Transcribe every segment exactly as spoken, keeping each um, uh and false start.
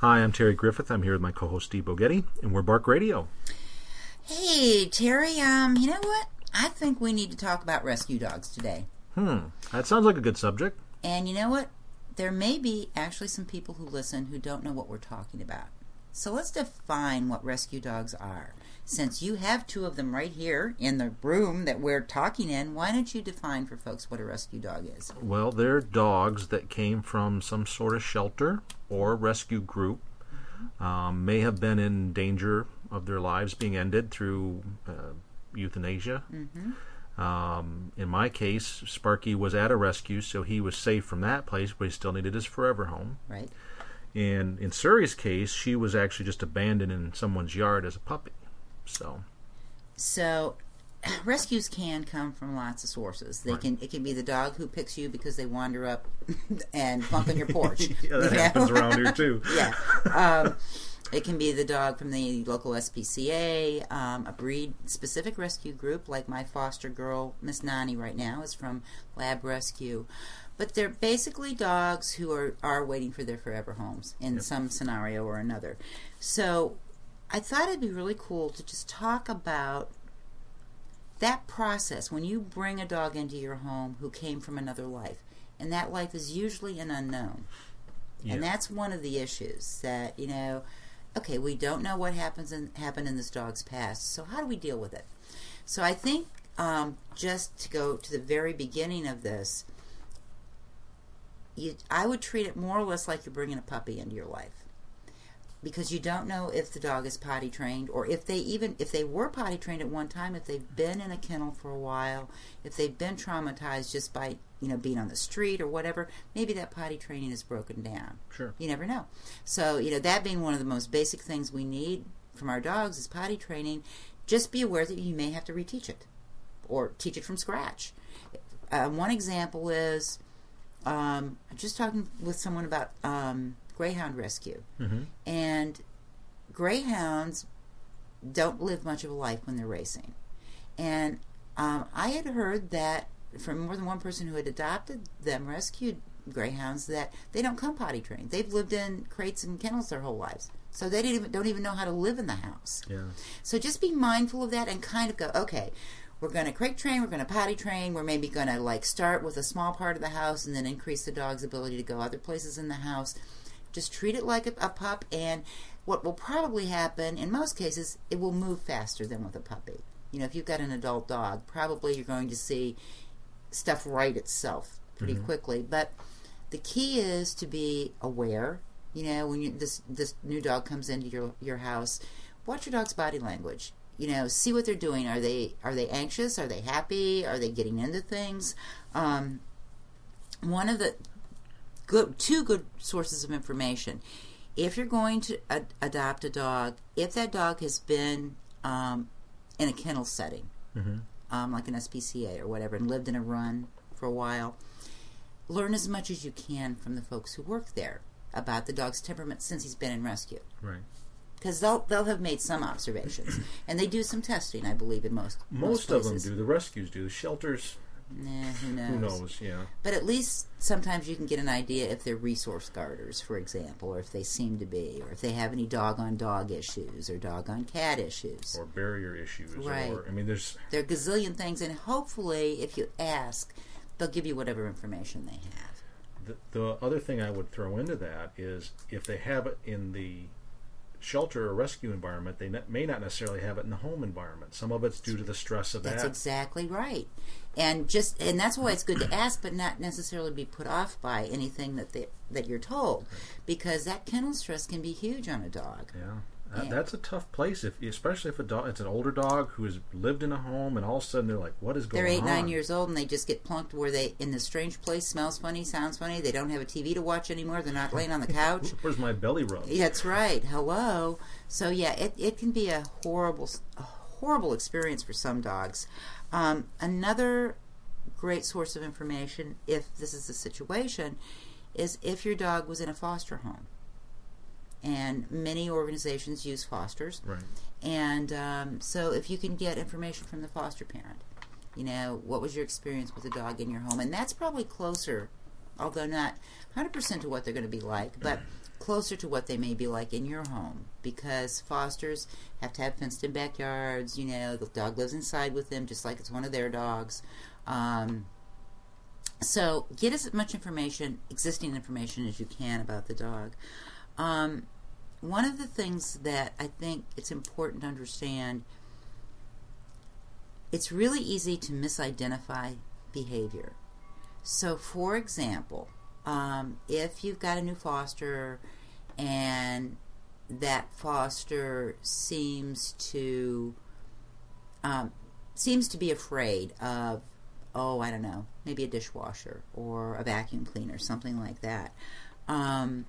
Hi, I'm Terry Griffith. I'm here with my co-host Steve Bogetti, and we're Bark Radio. Hey, Terry, um, you know what? I think we need to talk about rescue dogs today. Hmm, that sounds like a good subject. And you know what? There may be actually some people who listen who don't know what we're talking about. So let's define what rescue dogs are. Since you have two of them right here in the room that we're talking in, why don't you define for folks what a rescue dog is? Well, they're dogs that came from some sort of shelter or rescue group, mm-hmm. um, may have been in danger of their lives being ended through uh, euthanasia. Mm-hmm. Um, in my case, Sparky was at a rescue, so he was safe from that place, but he still needed his forever home. Right. And in Suri's case, she was actually just abandoned in someone's yard as a puppy. So, so rescues can come from lots of sources. They right. can it can be the dog who picks you because they wander up and plunk on your porch. Yeah, that you happens know? around here too. Yeah. Um, it can be the dog from the local S P C A, um, a breed-specific rescue group, like my foster girl, Miss Nani, right now, is from Lab Rescue. But they're basically dogs who are, are waiting for their forever homes in yep. some scenario or another. So I thought it'd be really cool to just talk about that process when you bring a dog into your home who came from another life. And that life is usually an unknown. Yeah. And that's one of the issues that, you know, okay, we don't know what happens in, happened in this dog's past, so how do we deal with it? So I think um, just to go to the very beginning of this, you, I would treat it more or less like you're bringing a puppy into your life. Because you don't know if the dog is potty trained, or if they even, if they were potty trained at one time, if they've been in a kennel for a while, if they've been traumatized just by, you know, being on the street or whatever, maybe that potty training is broken down. Sure. You never know. So, you know, that being one of the most basic things we need from our dogs is potty training. Just be aware that you may have to reteach it, or teach it from scratch. Uh, one example is, um, I'm just talking with someone about um, greyhound rescue. Mm-hmm. And greyhounds don't live much of a life when they're racing. And um, I had heard that from more than one person who had adopted them, rescued greyhounds, that they don't come potty trained. They've lived in crates and kennels their whole lives. So they don't even, don't even know how to live in the house. Yeah. So just be mindful of that and kind of go, okay, we're going to crate train, we're going to potty train, we're maybe going to like start with a small part of the house and then increase the dog's ability to go other places in the house. Just treat it like a, a pup, and what will probably happen, in most cases, it will move faster than with a puppy. You know, if you've got an adult dog, probably you're going to see stuff right itself pretty mm-hmm. quickly. But the key is to be aware. You know, when you, this this new dog comes into your your house, watch your dog's body language. You know, see what they're doing. Are they are they anxious? Are they happy? Are they getting into things? Um, one of the good two good sources of information. If you're going to ad- adopt a dog, if that dog has been um, in a kennel setting, mm-hmm. um, like an S P C A or whatever, and lived in a run for a while, learn as much as you can from the folks who work there about the dog's temperament since he's been in rescue. Right. Because they'll they'll have made some observations, and they do some testing, I believe, in most most, most of them places. do. The rescues do. The shelters. Nah, who knows? Who knows? Yeah. But at least sometimes you can get an idea if they're resource guarders, for example, or if they seem to be, or if they have any dog-on-dog issues or dog-on-cat issues, or barrier issues. Right. Or I mean, there's there are a gazillion things, and hopefully, if you ask, they'll give you whatever information they have. The, the other thing I would throw into that is if they have it in the shelter or rescue environment, they ne- may not necessarily have it in the home environment. Some of it's due to the stress of that's that. That's exactly right. And just and that's why it's good to ask, but not necessarily be put off by anything that they, that you're told, because that kennel stress can be huge on a dog. Yeah. That, that's a tough place, if especially if a dog, it's an older dog who has lived in a home, and all of a sudden they're like, "What is going on?" They're eight, on? nine years old, and they just get plunked where they in this strange place, smells funny, sounds funny. They don't have a T V to watch anymore. They're not laying on the couch. Where's my belly rub? That's right. Hello. So yeah, it it can be a horrible, a horrible experience for some dogs. Um, another great source of information, if this is the situation, is if your dog was in a foster home. And many organizations use fosters. Right. And um, so if you can get information from the foster parent, you know, what was your experience with a dog in your home? And that's probably closer, although not one hundred percent to what they're going to be like, but closer to what they may be like in your home, because fosters have to have fenced-in backyards. You know, the dog lives inside with them just like it's one of their dogs. Um, so get as much information, existing information, as you can about the dog. Um, one of the things that I think it's important to understand, it's really easy to misidentify behavior. So, for example, um, if you've got a new foster and that foster seems to um, seems to be afraid of, oh, I don't know, maybe a dishwasher or a vacuum cleaner, something like that, um,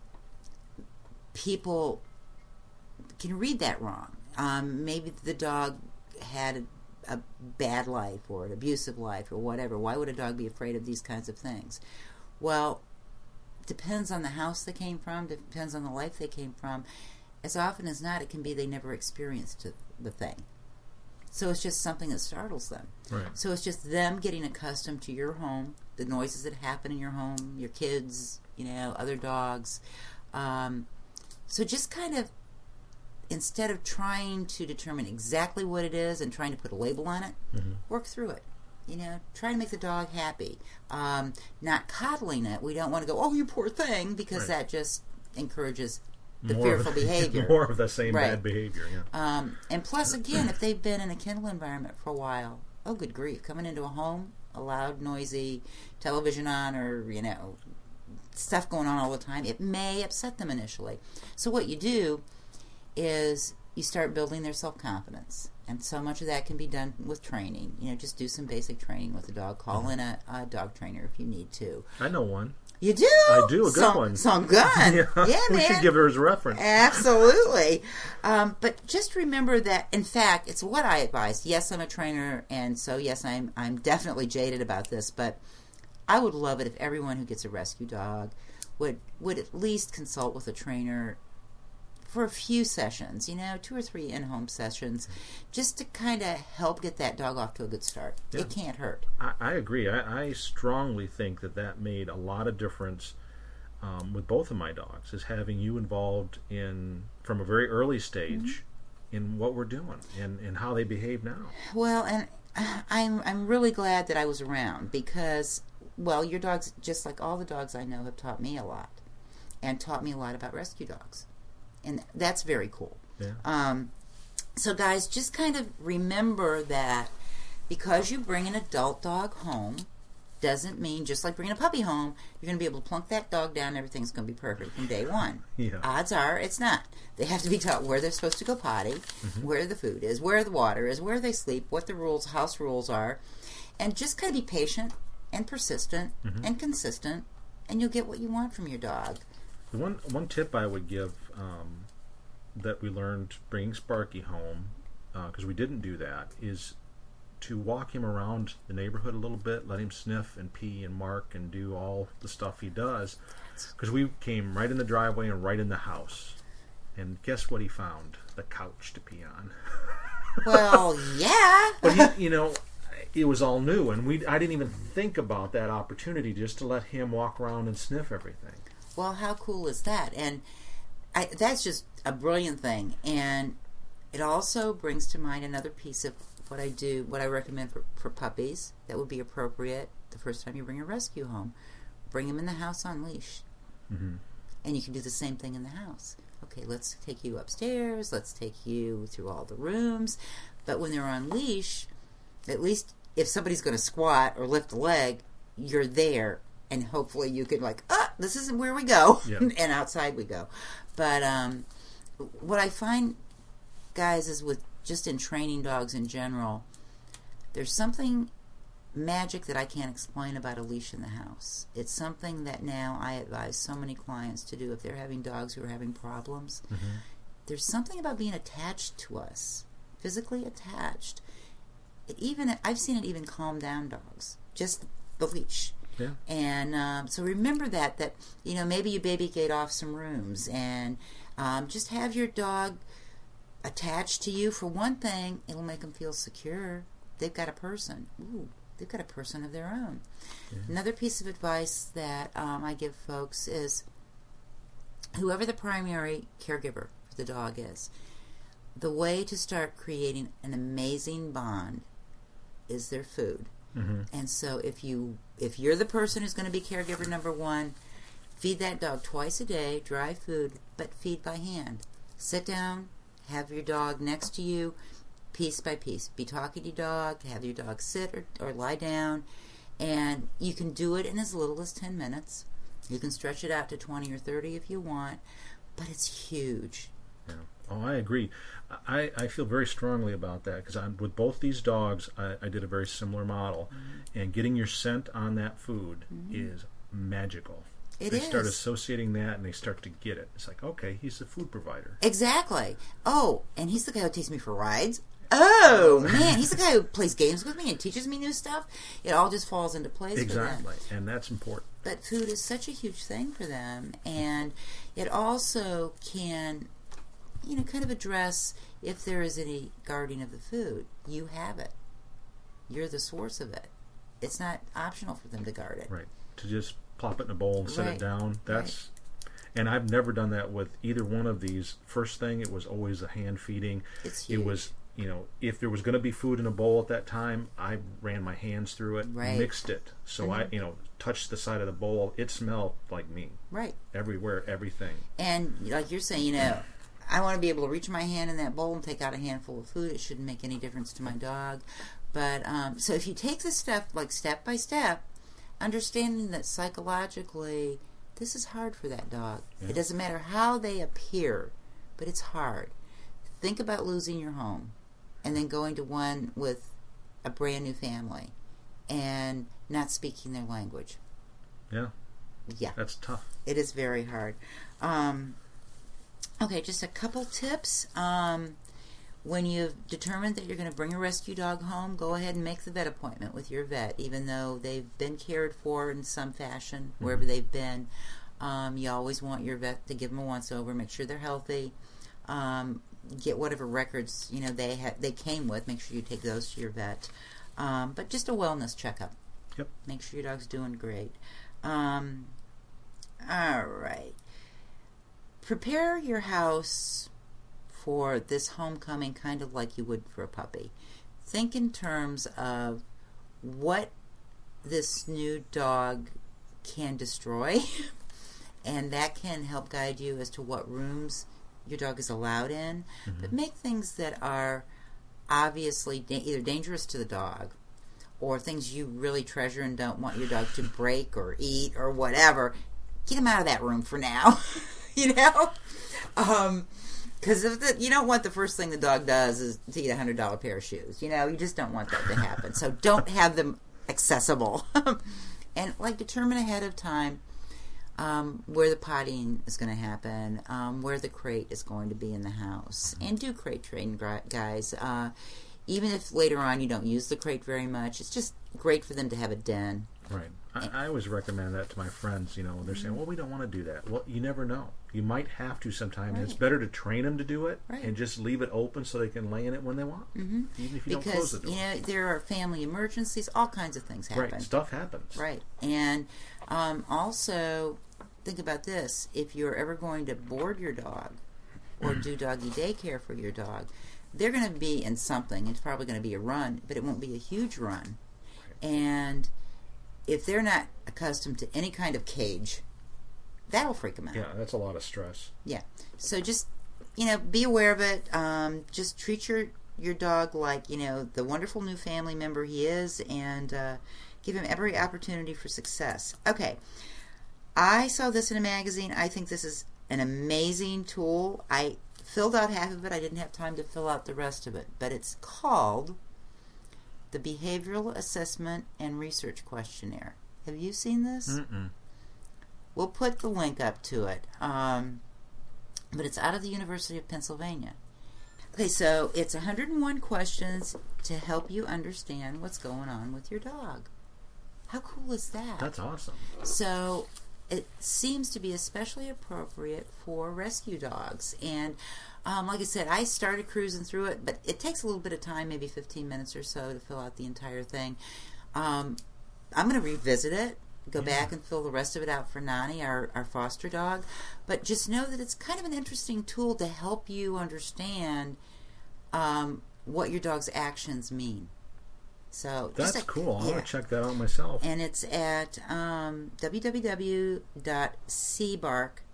people can read that wrong. Um, maybe the dog had a a bad life or an abusive life or whatever. Why would a dog be afraid of these kinds of things? Well, depends on the house they came from, depends on the life they came from. As often as not, it can be they never experienced the thing. So it's just something that startles them. Right. So it's just them getting accustomed to your home, the noises that happen in your home, your kids, you know, other dogs. Um, so just kind of, instead of trying to determine exactly what it is and trying to put a label on it, mm-hmm. work through it. You know, try to make the dog happy. Um, not coddling it. We don't want to go, oh, you poor thing, because right. that just encourages the more fearful of, behavior. More of the same right. bad behavior, yeah. Um, and plus, again, if they've been in a kennel environment for a while, oh, good grief, coming into a home, a loud, noisy television on, or, you know, stuff going on all the time, it may upset them initially. So what you do is you start building their self-confidence. And so much of that can be done with training. You know, just do some basic training with the dog. Call mm-hmm. in a, a dog trainer if you need to. I know one. You do? I do, a good some, one. Some good. yeah, yeah, we man. should give her as a reference. Absolutely. Um, but just remember that, in fact, it's what I advise. Yes, I'm a trainer, and so, yes, I'm I'm definitely jaded about this, but I would love it if everyone who gets a rescue dog would would at least consult with a trainer for a few sessions, you know, two or three in-home sessions, just to kind of help get that dog off to a good start. Yeah. It can't hurt. I, I agree. I, I strongly think that that made a lot of difference um, with both of my dogs, is having you involved in, from a very early stage, mm-hmm. in what we're doing and, and how they behave now. Well, and I'm I'm really glad that I was around because, well, your dogs, just like all the dogs I know, have taught me a lot and taught me a lot about rescue dogs. And that's very cool. Yeah. Um, so, guys, just kind of remember that because you bring an adult dog home doesn't mean, just like bringing a puppy home, you're going to be able to plunk that dog down and everything's going to be perfect from day one. Yeah. Odds are it's not. They have to be taught where they're supposed to go potty, mm-hmm. where the food is, where the water is, where they sleep, what the rules, house rules are, and just kind of be patient and persistent mm-hmm. and consistent, and you'll get what you want from your dog. The one one tip I would give um, that we learned bringing Sparky home, because uh, we didn't do that, is to walk him around the neighborhood a little bit, let him sniff and pee and mark and do all the stuff he does. Because we came right in the driveway and right in the house. And guess what he found? The couch to pee on. Well, yeah. But, he, you know, it was all new, and we I didn't even think about that opportunity just to let him walk around and sniff everything. Well, how cool is that? And I, that's just a brilliant thing. And it also brings to mind another piece of what I do, what I recommend for, for puppies that would be appropriate the first time you bring a rescue home. Bring them in the house on leash. Mm-hmm. And you can do the same thing in the house. Okay, let's take you upstairs. Let's take you through all the rooms. But when they're on leash, at least if somebody's going to squat or lift a leg, you're there. And hopefully you can like, ah, this isn't where we go. Yeah. And outside we go. But um, what I find, guys, is with just in training dogs in general, there's something magic that I can't explain about a leash in the house. It's something that now I advise so many clients to do if they're having dogs who are having problems. Mm-hmm. There's something about being attached to us, physically attached. It even I've seen it even calm down dogs, just the leash. Yeah. And um, so remember that, that, you know, maybe you baby gate off some rooms and um, just have your dog attached to you. For one thing, it'll make them feel secure. They've got a person. Ooh, they've got a person of their own. Yeah. Another piece of advice that um, I give folks is whoever the primary caregiver for the dog is, the way to start creating an amazing bond is their food. Mm-hmm. And so if you if you're the person who's going to be caregiver number one, feed that dog twice a day, dry food, but feed by hand. Sit down, have your dog next to you, piece by piece. Be talking to your dog, have your dog sit or, or lie down, and you can do it in as little as ten minutes. You can stretch it out to twenty or thirty if you want, but it's huge. Yeah. Oh, I agree. I, I feel very strongly about that because I'm with both these dogs. I, I did a very similar model, mm-hmm. and getting your scent on that food mm-hmm. is magical. It they is. start associating that, and they start to get it. It's like, okay, he's the food provider. Exactly. Oh, and he's the guy who takes me for rides. Oh man, he's the guy who plays games with me and teaches me new stuff. It all just falls into place. Exactly, for them. And that's important. But food is such a huge thing for them, and it also can, you know, kind of address if there is any guarding of the food. You have it. You're the source of it. It's not optional for them to guard it. Right. To just plop it in a bowl and set right. it down. That's, right. And I've never done that with either one of these. First thing, it was always a hand feeding. It's huge. It was, you know, if there was going to be food in a bowl at that time, I ran my hands through it, right. mixed it. So mm-hmm. I, you know, touched the side of the bowl. It smelled like me. Right. Everywhere, everything. And like you're saying, you know, I want to be able to reach my hand in that bowl and take out a handful of food. It shouldn't make any difference to my dog. But um, so if you take this stuff like step by step, understanding that psychologically this is hard for that dog. Yeah. It doesn't matter how they appear, but it's hard. Think about losing your home and then going to one with a brand new family and not speaking their language. Yeah. Yeah. That's tough. It is very hard. Um, okay, just a couple tips. Um, when you've determined that you're going to bring a rescue dog home, go ahead and make the vet appointment with your vet, even though they've been cared for in some fashion, mm-hmm. wherever they've been. Um, you always want your vet to give them a once-over, make sure they're healthy. Um, get whatever records you know they ha- they came with. Make sure you take those to your vet. Um, but just a wellness checkup. Yep. Make sure your dog's doing great. Um, all right. Prepare your house for this homecoming kind of like you would for a puppy. Think in terms of what this new dog can destroy, and that can help guide you as to what rooms your dog is allowed in. Mm-hmm. But make things that are obviously da- either dangerous to the dog or things you really treasure and don't want your dog to break or eat or whatever. Get them out of that room for now. You know? Um... Because if the, you don't want the first thing the dog does is to eat a one hundred dollars pair of shoes. You know, you just don't want that to happen. So don't have them accessible. And, like, determine ahead of time um, where the pottying is going to happen, um, where the crate is going to be in the house. And do crate training, guys. Uh, even if later on you don't use the crate very much, it's just great for them to have a den. Right. I, I always recommend that to my friends, you know, when they're saying, well, we don't want to do that. Well, you never know. You might have to sometime. Right. It's better to train them to do it right. and just leave it open so they can lay in it when they want, mm-hmm. even if you because, don't close the door. You know, there are family emergencies. All kinds of things happen. Right. Stuff happens. Right. And um, also, think about this. If you're ever going to board your dog or do doggy daycare for your dog, they're going to be in something. It's probably going to be a run, but it won't be a huge run. Right. And if they're not accustomed to any kind of cage, that'll freak them out. Yeah, that's a lot of stress. Yeah. So just, you know, be aware of it. Um, just treat your, your dog like, you know, the wonderful new family member he is, and uh, give him every opportunity for success. Okay. I saw this in a magazine. I think this is an amazing tool. I filled out half of it. I didn't have time to fill out the rest of it. But it's called the Behavioral Assessment and Research Questionnaire. Have you seen this? Mm-mm. We'll put the link up to it. Um, but it's out of the University of Pennsylvania. Okay, so it's one hundred one questions to help you understand what's going on with your dog. How cool is that? That's awesome. So it seems to be especially appropriate for rescue dogs. And um, like I said, I started cruising through it, but it takes a little bit of time, maybe fifteen minutes or so, to fill out the entire thing. Um, I'm going to revisit it go Yeah. back and fill the rest of it out for Nani, our, our foster dog. But just know that it's kind of an interesting tool to help you understand um, what your dog's actions mean. So That's just a, cool. I yeah. want to check that out myself. And it's at um, w w w dot c bark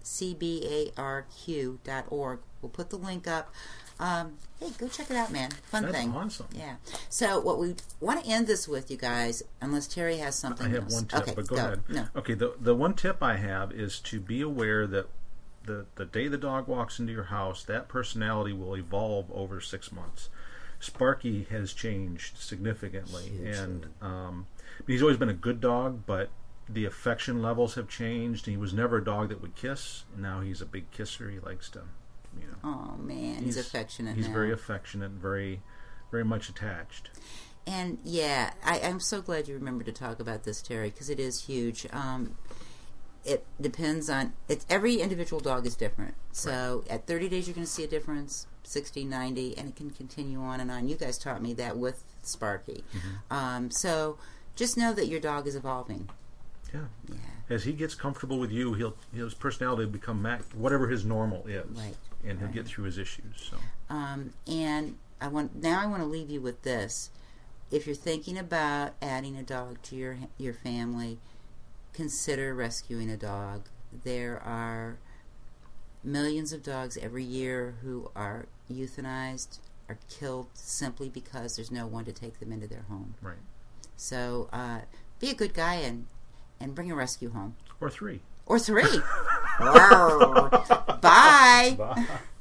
dot org. We'll put the link up. Um, hey, go check it out, man. Fun That's thing. awesome. Yeah. So what we want to end this with, you guys, unless Terry has something I have else. one tip, okay, but go, go. ahead. No. Okay, the the one tip I have is to be aware that the the day the dog walks into your house, that personality will evolve over six months. Sparky has changed significantly, Hugely. and um, he's always been a good dog, but the affection levels have changed. He was never a dog that would kiss. Now he's a big kisser. He likes to, you know. Oh man, he's, affectionate. He's now. very affectionate, very, very much attached. And yeah, I, I'm so glad you remembered to talk about this, Terry, because it is huge. Um, it depends on it. Every individual dog is different. So right. At thirty days, you're going to see a difference. sixty, ninety, and it can continue on and on. You guys taught me that with Sparky. Mm-hmm. Um, so just know that your dog is evolving. Yeah. Yeah. As he gets comfortable with you, he'll his personality will become mac- whatever his normal is, right. and he'll right. get through his issues. So. Um, and I want now I want to leave you with this: if you're thinking about adding a dog to your your family, consider rescuing a dog. There are millions of dogs every year who are euthanized, are killed simply because there's no one to take them into their home. Right. So uh, be a good guy and, and bring a rescue home. Or three. Or three. Bye. Bye.